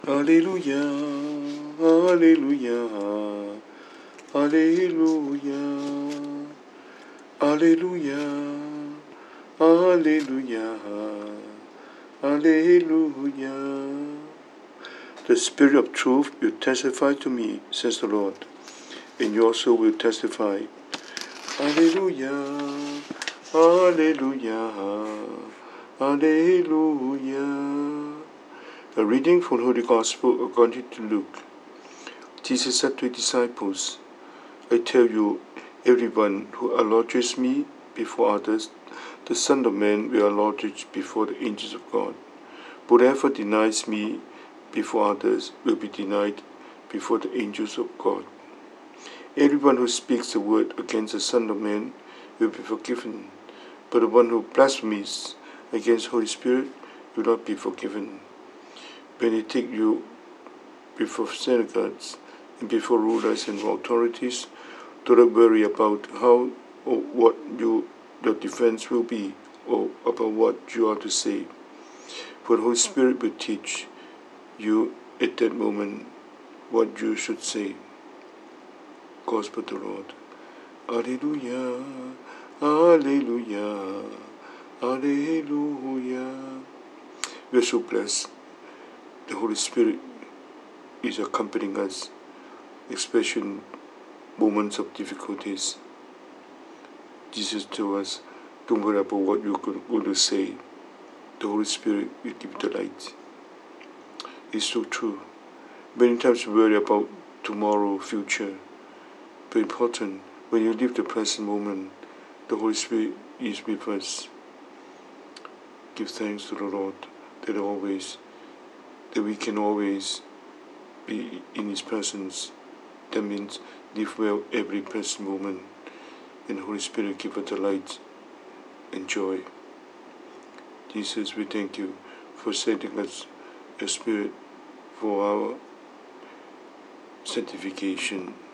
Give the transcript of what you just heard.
Alleluia, Alleluia, Alleluia, Alleluia, Alleluia, Alleluia. The Spirit of truth will testify to me, says the Lord, and you also will testify. Alleluia, Alleluia, Alleluia. A reading from the Holy Gospel according to Luke. Jesus said to his disciples, I tell you, everyone who acknowledges me before others, the Son of Man will acknowledge before the angels of God. Whoever denies me before others will be denied before the angels of God. Everyone who speaks a word against the Son of Man will be forgiven, but the one who blasphemes against the Holy Spirit will not be forgiven. When they take you before synagogues and before rulers and authorities, do not worry about how or what your defense will be or about what you are to say. For the Holy Spirit will teach you at that moment what you should say. Gospel of the Lord. Alleluia, Alleluia, Alleluia. We are so blessed. The Holy Spirit is accompanying us, especially in moments of difficulties. Jesus told us, don't worry about what you're going to say. The Holy Spirit will give you the light. It's so true. Many times we worry about tomorrow, future. But important, when you live the present moment, the Holy Spirit is with us. Give thanks to the Lord that we can always be in His presence. That means live well every present moment. And the Holy Spirit give us the light and joy. Jesus, we thank you for sending us your Spirit for our sanctification.